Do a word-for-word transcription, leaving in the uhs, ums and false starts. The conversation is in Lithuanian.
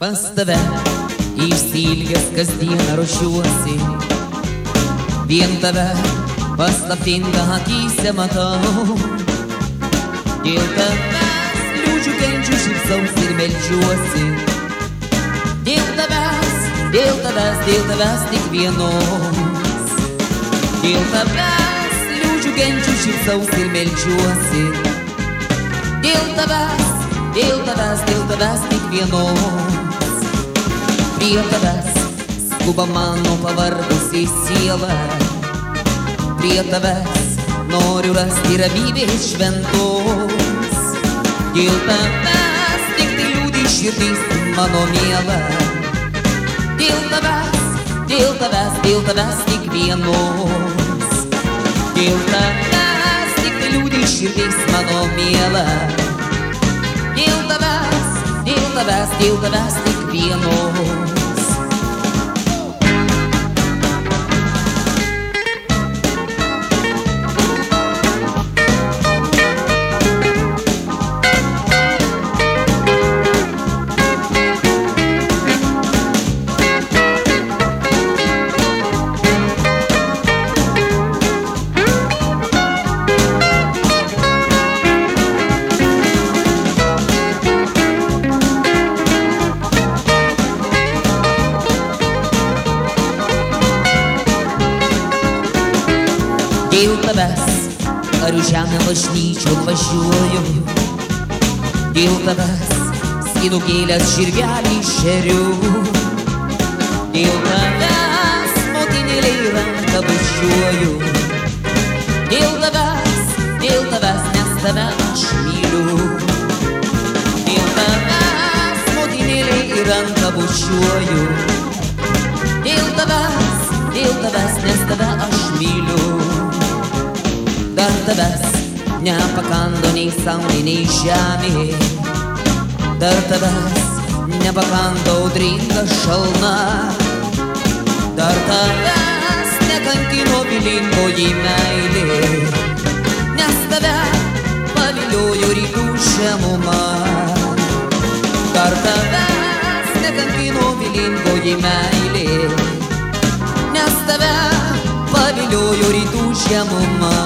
Pas tave išsiilgęs kasdieną ruošiuosi, vien tave paslaptingą akyse matau. Dėl tavęs liūdžiu, kenčiu, šypsausi ir meldžiuosi. Dėl tavęs, dėl tavęs, dėl tavęs tik vienos. Dėl tavęs liūdžiu, kenčiu, šypsausi ir meldžiuosi. Dėl tavęs, dėl tavęs, dėl tavęs tik vienos. Prie tavęs skuba mano pavargusi siela. Prie tavęs noriu rasti ramybės šventos. Dėl tavęs tik tai liūdi širdis mano miela. Dėl tavęs, dėl tavęs, dėl tavęs tik vienos. Dėl tavęs tik tai liūdi širdis mano miela. Dėl tavęs, dėl tavęs, dėl tavęs tik vienos. Dėl tavęs ar į žemę bažnyčion važiuoju. Dėl tavęs skinu gėlės žirgelį šeriu. Dėl tavęs motinėlei ranką bučiuoju. Dėl tavęs, dėl tavęs, nes tave aš myliu. Dėl tavęs motinėlei ranką bučiuoju. Dėl tavęs, dėl tavęs, nes tave aš myliu. Dar tavęs nepakando nei saulė, nei žemė. Dar tavęs nepakando audringa šalna. Dar tavęs nekankino vylingoji meilė, nes tave paviliojo rytų žemuma. Dar tavęs nekankino vylingoji meilė, nes tave paviliojo rytų žemuma.